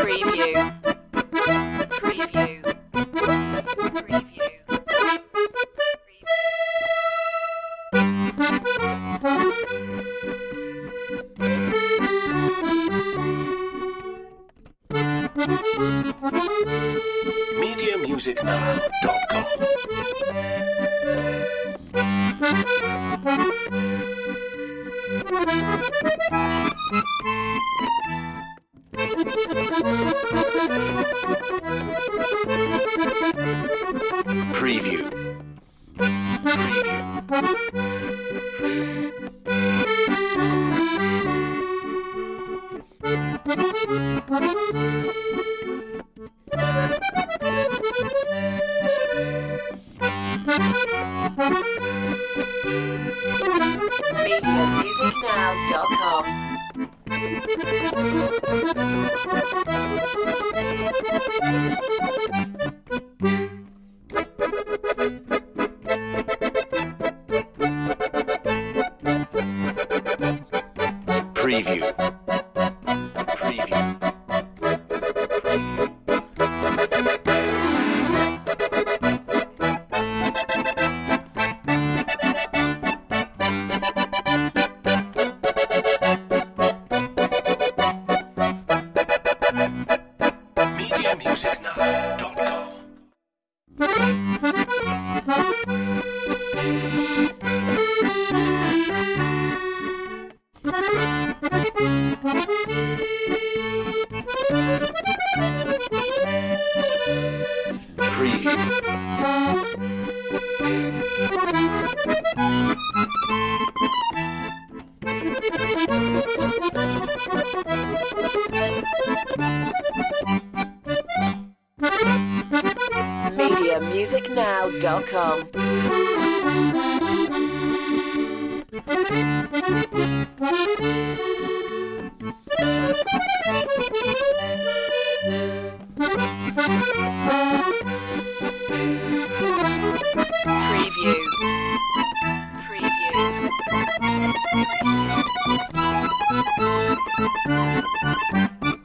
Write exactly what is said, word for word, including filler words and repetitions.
Preview. Preview. media music now dot com. Preview. media music now dot com. Preview. media music now dot com. media music now dot com. Preview. Preview.